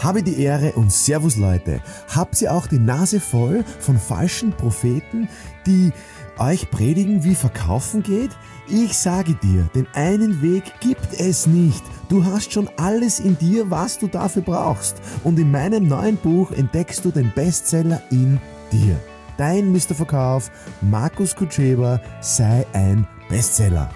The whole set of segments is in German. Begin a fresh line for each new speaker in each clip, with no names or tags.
Habe die Ehre und Servus Leute. Habt ihr auch die Nase voll von falschen Propheten, die euch predigen, wie Verkaufen geht? Ich sage dir, den einen Weg gibt es nicht. Du hast schon alles in dir, was du dafür brauchst. Und in meinem neuen Buch entdeckst du den Bestseller in dir. Dein Mr. Verkauf, Markus Kutscheber, sei ein Bestseller.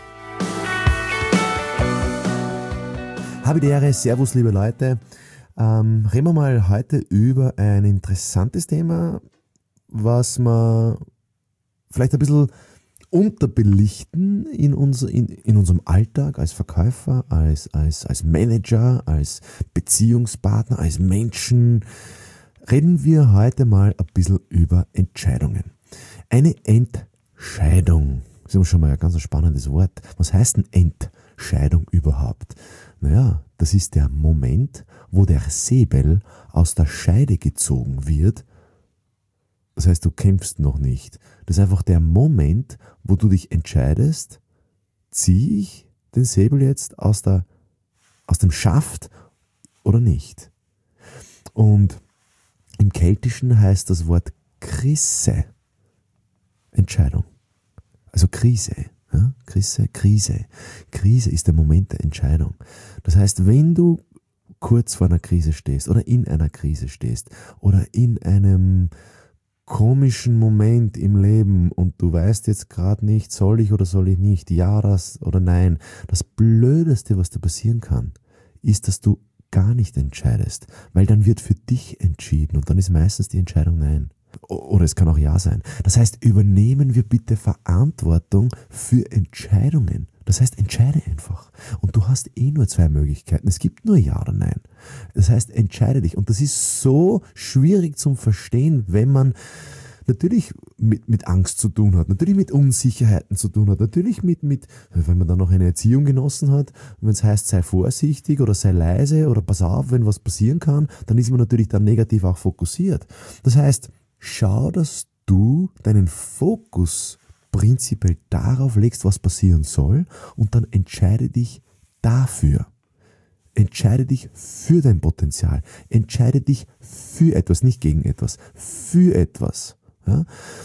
Habe die Ehre, Servus liebe Leute. Reden wir mal heute über ein interessantes Thema, was wir vielleicht ein bisschen unterbelichten in unserem Alltag als Verkäufer, als Manager, als Beziehungspartner, als Menschen. Reden wir heute mal ein bisschen über Entscheidungen. Eine Entscheidung, das ist schon mal ein ganz spannendes Wort. Was heißt denn Entscheidung überhaupt? Naja, das ist der Moment, wo der Säbel aus der Scheide gezogen wird. Das heißt, du kämpfst noch nicht. Das ist einfach der Moment, wo du dich entscheidest, ziehe ich den Säbel jetzt aus dem Schaft oder nicht. Und im Keltischen heißt das Wort Krisse Entscheidung. Also Krise. Ja? Krise. Krise ist der Moment der Entscheidung. Das heißt, wenn du kurz vor einer Krise stehst oder in einer Krise stehst oder in einem komischen Moment im Leben und du weißt jetzt gerade nicht, soll ich oder soll ich nicht, ja das oder nein. Das Blödeste, was da passieren kann, ist, dass du gar nicht entscheidest, weil dann wird für dich entschieden und dann ist meistens die Entscheidung nein. Oder es kann auch ja sein. Das heißt, übernehmen wir bitte Verantwortung für Entscheidungen. Das heißt, entscheide einfach. Und du hast nur zwei Möglichkeiten. Es gibt nur ja oder nein. Das heißt, entscheide dich. Und das ist so schwierig zum Verstehen, wenn man natürlich mit Angst zu tun hat, natürlich mit Unsicherheiten zu tun hat, natürlich wenn man dann noch eine Erziehung genossen hat, wenn es heißt, sei vorsichtig oder sei leise oder pass auf, wenn was passieren kann, dann ist man natürlich dann negativ auch fokussiert. Das heißt, schau, dass du deinen Fokus prinzipiell darauf legst, was passieren soll und dann entscheide dich dafür. Entscheide dich für dein Potenzial. Entscheide dich für etwas, nicht gegen etwas, für etwas. Ja?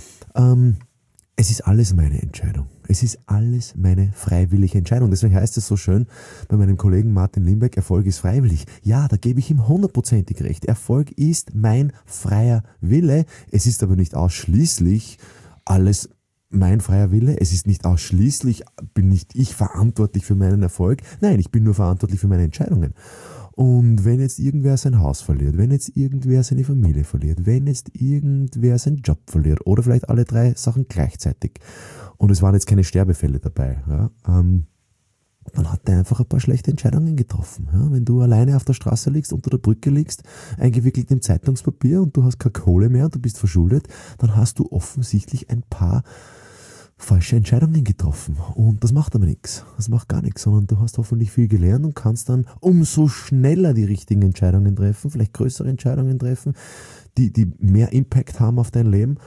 Es ist alles meine Entscheidung. Es ist alles meine freiwillige Entscheidung. Deswegen heißt es so schön bei meinem Kollegen Martin Limbeck, Erfolg ist freiwillig. Ja, da gebe ich ihm 100%ig recht. Erfolg ist mein freier Wille. Es ist aber nicht ausschließlich alles mein freier Wille. Es ist nicht ausschließlich, bin nicht ich verantwortlich für meinen Erfolg. Nein, ich bin nur verantwortlich für meine Entscheidungen. Und wenn jetzt irgendwer sein Haus verliert, wenn jetzt irgendwer seine Familie verliert, wenn jetzt irgendwer seinen Job verliert oder vielleicht alle drei Sachen gleichzeitig und es waren jetzt keine Sterbefälle dabei, ja, dann hat er einfach ein paar schlechte Entscheidungen getroffen. Ja. Wenn du alleine auf der Straße liegst, unter der Brücke liegst, eingewickelt im Zeitungspapier und du hast keine Kohle mehr und du bist verschuldet, dann hast du offensichtlich ein paar falsche Entscheidungen getroffen. Und das macht aber nichts. Das macht gar nichts, sondern du hast hoffentlich viel gelernt und kannst dann umso schneller die richtigen Entscheidungen treffen, vielleicht größere Entscheidungen treffen, die mehr Impact haben auf dein Leben.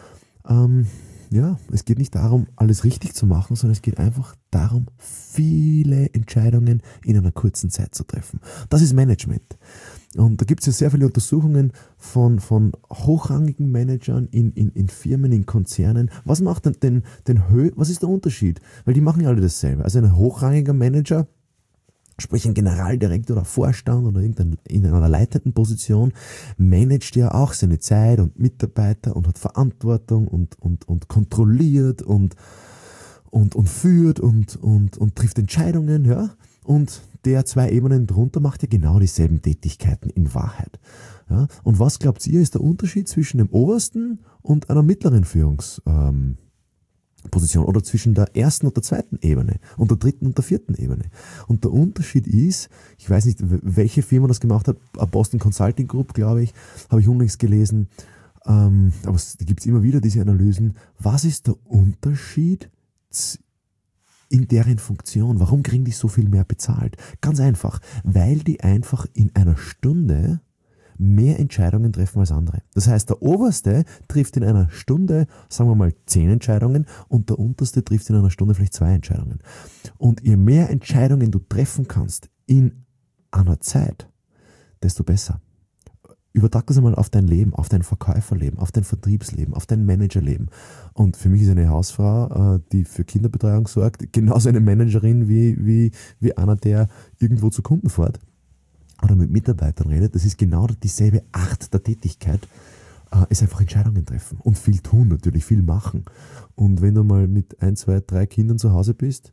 Ja, es geht nicht darum, alles richtig zu machen, sondern es geht einfach darum, viele Entscheidungen in einer kurzen Zeit zu treffen. Das ist Management. Und da gibt es ja sehr viele Untersuchungen von hochrangigen Managern in Firmen, in Konzernen. Was macht denn was ist der Unterschied? Weil die machen ja alle dasselbe. Also ein hochrangiger Manager, sprich ein Generaldirektor oder Vorstand oder in einer leitenden Position, managt ja auch seine Zeit und Mitarbeiter und hat Verantwortung und kontrolliert und führt und trifft Entscheidungen, ja. Und der zwei Ebenen drunter macht ja genau dieselben Tätigkeiten in Wahrheit. Ja? Und was glaubt ihr, ist der Unterschied zwischen dem obersten und einer mittleren Führungsposition oder zwischen der ersten und der zweiten Ebene und der dritten und der vierten Ebene? Und der Unterschied ist, ich weiß nicht, welche Firma das gemacht hat, Boston Consulting Group, glaube ich, habe ich unlängst gelesen, aber es gibt immer wieder diese Analysen. Was ist der Unterschied in deren Funktion? Warum kriegen die so viel mehr bezahlt? Ganz einfach, weil die einfach in einer Stunde mehr Entscheidungen treffen als andere. Das heißt, der Oberste trifft in einer Stunde, sagen wir mal, 10 Entscheidungen und der Unterste trifft in einer Stunde vielleicht 2 Entscheidungen. Und je mehr Entscheidungen du treffen kannst in einer Zeit, desto besser. Übertrag das einmal auf dein Leben, auf dein Verkäuferleben, auf dein Vertriebsleben, auf dein Managerleben. Und für mich ist eine Hausfrau, die für Kinderbetreuung sorgt, genauso eine Managerin wie einer, der irgendwo zu Kunden fährt oder mit Mitarbeitern redet. Das ist genau dieselbe Art der Tätigkeit. Ist einfach Entscheidungen treffen und viel tun natürlich, viel machen. Und wenn du mal mit 1, 2, 3 Kindern zu Hause bist,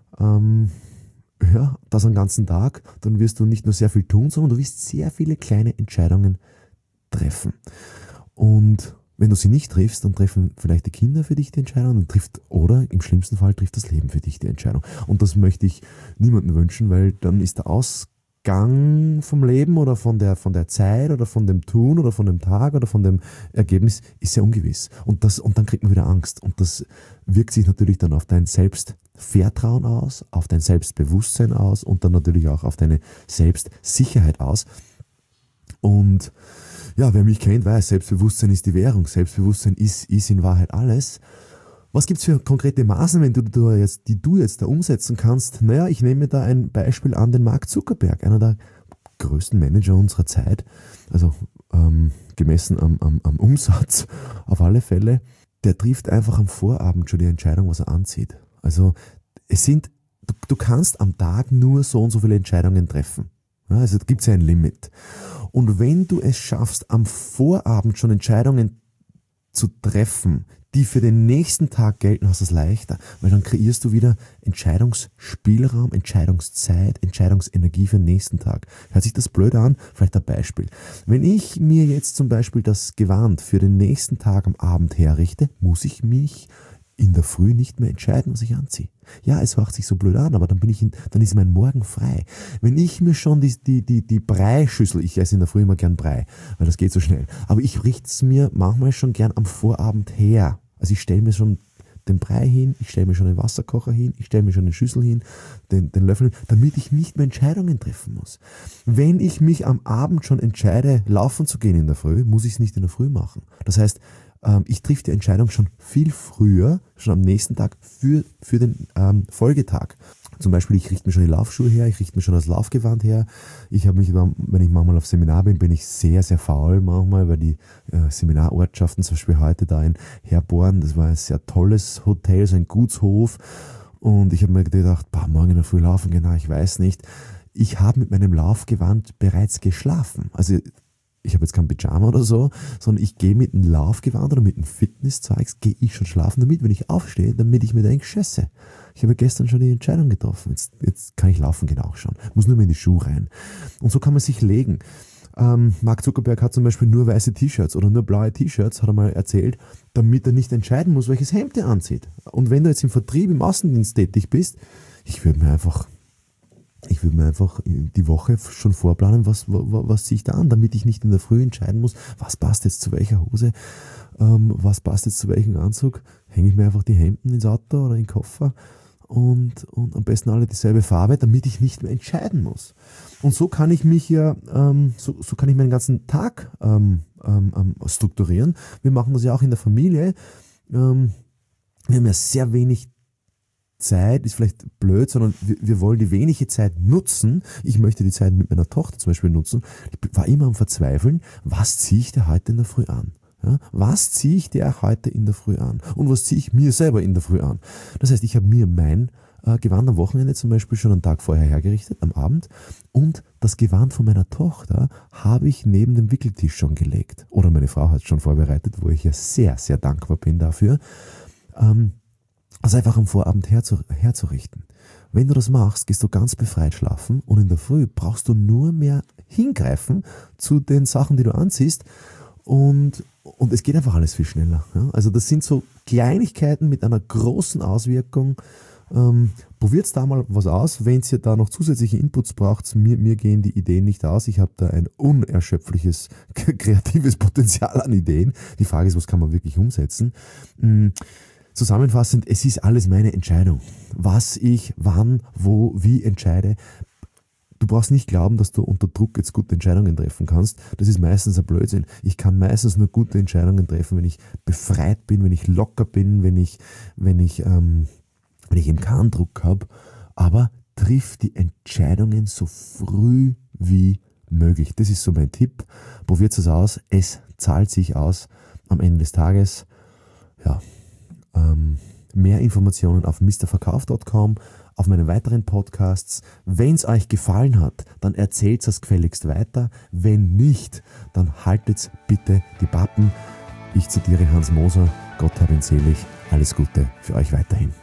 das einen ganzen Tag, dann wirst du nicht nur sehr viel tun, sondern du wirst sehr viele kleine Entscheidungen treffen. Und wenn du sie nicht triffst, dann treffen vielleicht die Kinder für dich die Entscheidung oder im schlimmsten Fall trifft das Leben für dich die Entscheidung. Und das möchte ich niemandem wünschen, weil dann ist der Ausgang vom Leben oder von der Zeit oder von dem Tun oder von dem Tag oder von dem Ergebnis ist sehr ungewiss. Und dann kriegt man wieder Angst. Und das wirkt sich natürlich dann auf dein Selbstvertrauen aus, auf dein Selbstbewusstsein aus und dann natürlich auch auf deine Selbstsicherheit aus. Und ja, wer mich kennt, weiß, Selbstbewusstsein ist die Währung. Selbstbewusstsein ist in Wahrheit alles. Was gibt's für konkrete Maßnahmen, die du jetzt da umsetzen kannst? Naja, ich nehme da ein Beispiel an den Mark Zuckerberg, einer der größten Manager unserer Zeit, also gemessen am Umsatz auf alle Fälle. Der trifft einfach am Vorabend schon die Entscheidung, was er anzieht. Also du kannst am Tag nur so und so viele Entscheidungen treffen. Ja, also da gibt's ja ein Limit. Und wenn du es schaffst, am Vorabend schon Entscheidungen zu treffen, die für den nächsten Tag gelten, hast du es leichter, weil dann kreierst du wieder Entscheidungsspielraum, Entscheidungszeit, Entscheidungsenergie für den nächsten Tag. Hört sich das blöd an? Vielleicht ein Beispiel. Wenn ich mir jetzt zum Beispiel das Gewand für den nächsten Tag am Abend herrichte, muss ich mich in der Früh nicht mehr entscheiden, was ich anziehe. Ja, es hört sich so blöd an, aber dann ist mein Morgen frei. Wenn ich mir schon die Breischüssel, ich esse in der Früh immer gern Brei, weil das geht so schnell, aber ich richte es mir manchmal schon gern am Vorabend her. Also ich stelle mir schon den Brei hin, ich stelle mir schon den Wasserkocher hin, ich stelle mir schon den Schüssel hin, den Löffel, damit ich nicht mehr Entscheidungen treffen muss. Wenn ich mich am Abend schon entscheide, laufen zu gehen in der Früh, muss ich es nicht in der Früh machen. Das heißt, ich treffe die Entscheidung schon viel früher, schon am nächsten Tag für den Folgetag. Zum Beispiel, ich richte mir schon die Laufschuhe her, ich richte mir schon das Laufgewand her. Ich habe mich, wenn ich manchmal auf Seminar bin ich sehr, sehr faul manchmal, weil die Seminarortschaften, zum Beispiel heute da in Herborn, das war ein sehr tolles Hotel, so ein Gutshof. Und ich habe mir gedacht, morgen in der Früh laufen, genau, ich weiß nicht. Ich habe mit meinem Laufgewand bereits geschlafen. Also ich habe jetzt kein Pyjama oder so, sondern ich gehe mit einem Laufgewand oder mit einem Fitnesszeugs, gehe ich schon schlafen damit, wenn ich aufstehe, damit ich mir denke, scheiße, ich habe gestern schon die Entscheidung getroffen, jetzt kann ich laufen gehen auch schon, muss nur mehr in die Schuhe rein. Und so kann man sich legen. Mark Zuckerberg hat zum Beispiel nur weiße T-Shirts oder nur blaue T-Shirts, hat er mal erzählt, damit er nicht entscheiden muss, welches Hemd er anzieht. Und wenn du jetzt im Vertrieb, im Außendienst tätig bist, ich würde mir einfach die Woche schon vorplanen, was ziehe ich da an, damit ich nicht in der Früh entscheiden muss, was passt jetzt zu welcher Hose, was passt jetzt zu welchem Anzug. Hänge ich mir einfach die Hemden ins Auto oder in den Koffer und am besten alle dieselbe Farbe, damit ich nicht mehr entscheiden muss. Und so kann ich mich so kann ich meinen ganzen Tag strukturieren. Wir machen das ja auch in der Familie. Wir haben ja sehr wenig Zeit, ist vielleicht blöd, sondern wir wollen die wenige Zeit nutzen. Ich möchte die Zeit mit meiner Tochter zum Beispiel nutzen. Ich war immer am Verzweifeln, was ziehe ich dir heute in der Früh an? Ja, was ziehe ich dir heute in der Früh an? Und was ziehe ich mir selber in der Früh an? Das heißt, ich habe mir mein Gewand am Wochenende zum Beispiel schon einen Tag vorher hergerichtet, am Abend. Und das Gewand von meiner Tochter habe ich neben dem Wickeltisch schon gelegt. Oder meine Frau hat es schon vorbereitet, wo ich ja sehr, sehr dankbar bin dafür. Also einfach am Vorabend herzurichten. Wenn du das machst, gehst du ganz befreit schlafen und in der Früh brauchst du nur mehr hingreifen zu den Sachen, die du anziehst und es geht einfach alles viel schneller. Ja? Also das sind so Kleinigkeiten mit einer großen Auswirkung. Probiert da mal was aus. Wenn ihr da noch zusätzliche Inputs braucht, mir gehen die Ideen nicht aus. Ich habe da ein unerschöpfliches kreatives Potenzial an Ideen. Die Frage ist, was kann man wirklich umsetzen? Zusammenfassend, es ist alles meine Entscheidung. Was ich, wann, wo, wie entscheide. Du brauchst nicht glauben, dass du unter Druck jetzt gute Entscheidungen treffen kannst. Das ist meistens ein Blödsinn. Ich kann meistens nur gute Entscheidungen treffen, wenn ich befreit bin, wenn ich locker bin, wenn ich eben keinen Druck habe. Aber triff die Entscheidungen so früh wie möglich. Das ist so mein Tipp. Probiert es aus. Es zahlt sich aus am Ende des Tages. Ja, mehr Informationen auf mrverkauf.com, auf meinen weiteren Podcasts. Wenn es euch gefallen hat, dann erzählt es gefälligst weiter. Wenn nicht, dann haltet bitte die Pappen. Ich zitiere Hans Moser, Gott hab ihn selig. Alles Gute für euch weiterhin.